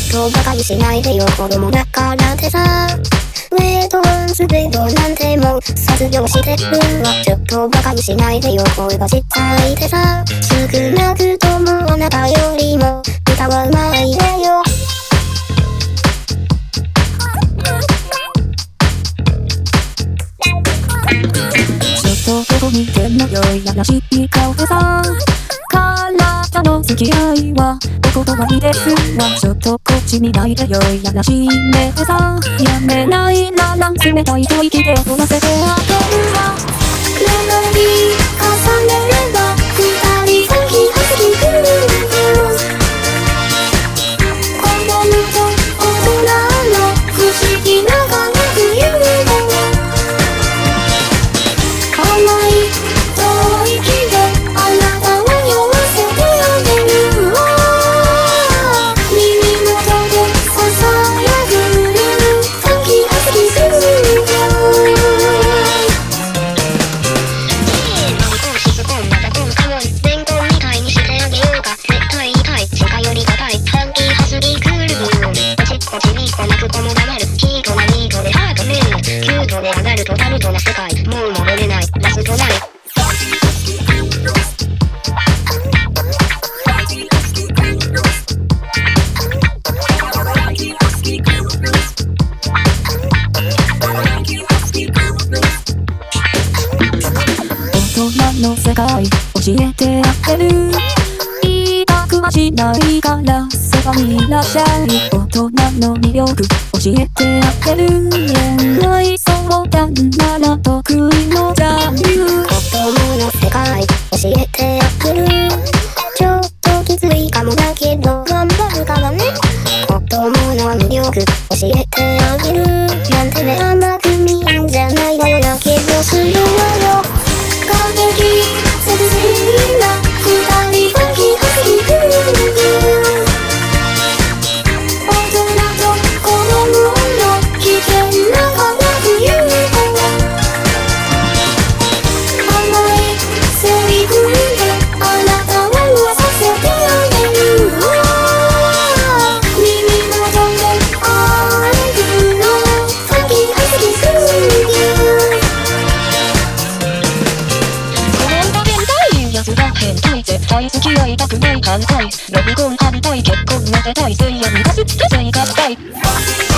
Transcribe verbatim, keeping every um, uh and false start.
と馬鹿にしないでよ、子供だからってさ。ウェイトワンスベードなんてもう卒業してるわ。ちょっと馬鹿にしないでよ、声が小さいでさ。少なくともあなたよりも歌はうまいでよ。ちょっとどこ見てんのよ、いやらしい顔でさ。体の付き合いはお言葉にですわ。ちょっとこっち見ないでよ、いやらしい目でさ。やめないなら冷たい吐息で踊らせてあげるわ。メロディー重ねれば二人先走り来る。子供と大人の不思議な科学ユニバー。甘い吐息であなたを酔わせてあげるわ。耳元でささやく先走り来る。シスコンまたコンカモンレンコンみたいにしてあげようか。絶対痛い近寄りがたいハンキー走り来る。おちっこちにこなくこも黙るヒートなニートでハートメインキュートで上がるトタルトな世界もう戻れないラストライ大人の世界教えてあげる。言いたくはしないからそばにいらっしゃい。大人の魅力教えてあげる。恋愛相談なら得意のジャンル。子供の世界教えてあげる。ちょっときついかもだけど頑張るからね。子供の魅力教えてあげる。なんてね甘く見えんじゃないわよ。やけどするわよ。過激セクシーな二人が気がついてる。大人と子供の危険な科学ユニバー。甘いセリフであなたを酔わさせてあげるわ。耳元であえぐの先走り来る。奴が変態絶対付き合いたくない反対ロビコン反対結婚モテたいせいやに出す手製合体